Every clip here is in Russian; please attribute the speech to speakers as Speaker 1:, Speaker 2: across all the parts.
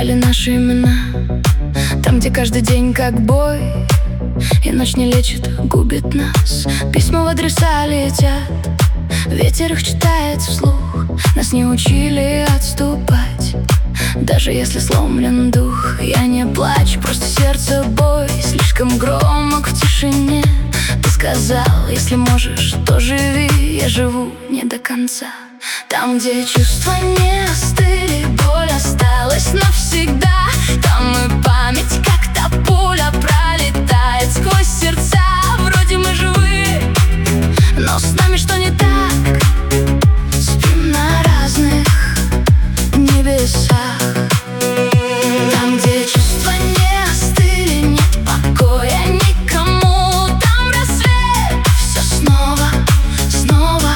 Speaker 1: писали наши имена. Там, где каждый день как бой, и ночь не лечит, губит нас. Письма в адреса летят, ветер их читает вслух. Нас не учили отступать, даже если сломлен дух. Я не плачу, просто сердце бой, слишком громок в тишине. Ты сказал, если можешь, то живи. Я живу не до конца. Там, где чувства не остыли, боль осталась навсегда. Там и память, как та пуля, пролетает сквозь сердца. Вроде мы живы, но с нами что не так? Спим на разных небесах. Там, где чувства не остыли, нет покоя никому. Там рассвет, все снова, снова.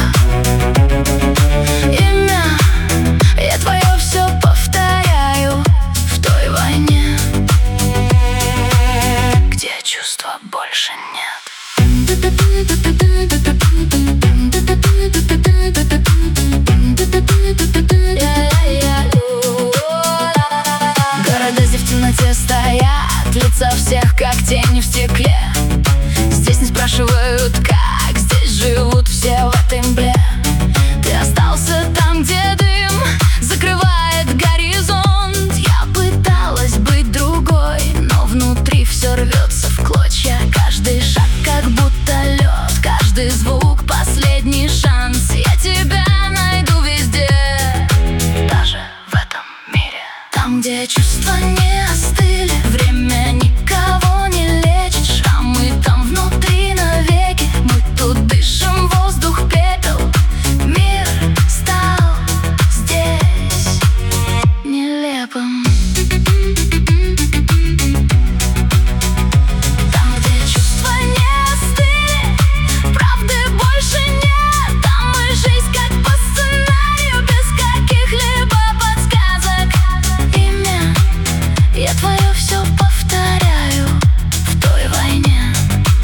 Speaker 1: Имя, я твое все повторяю в той войне, где чувства больше нет. Города здесь в темноте стоят, лица всех как тени в стекле. Здесь не спрашивают как, здесь живут все в этой мгле. Ты остался там, где дым закрывает горизонт. Я пыталась быть другой, но внутри все рвется в клочья. Каждый шаг как будто лед, каждый звук последний шанс. Я тебя найду везде, даже в этом мире. Там, где чувства не остыли, время никого не лечит. Шрамы там внутри навеки, мы тут дышим воздух пепел. Мир стал здесь нелепым. Там, где чувства не остыли, правды больше нет. Там и жизнь как по сценарию, без каких-либо подсказок. Имя, я твое все повторяю в той войне,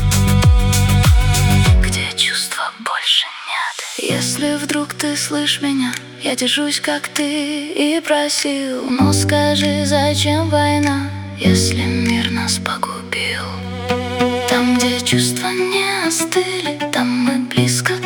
Speaker 1: где чувства больше нет. Если вдруг ты слышишь меня, я держусь, как ты и просил. Но скажи, зачем война, если мир нас погубил? Там, где чувства не остыли, там мы близко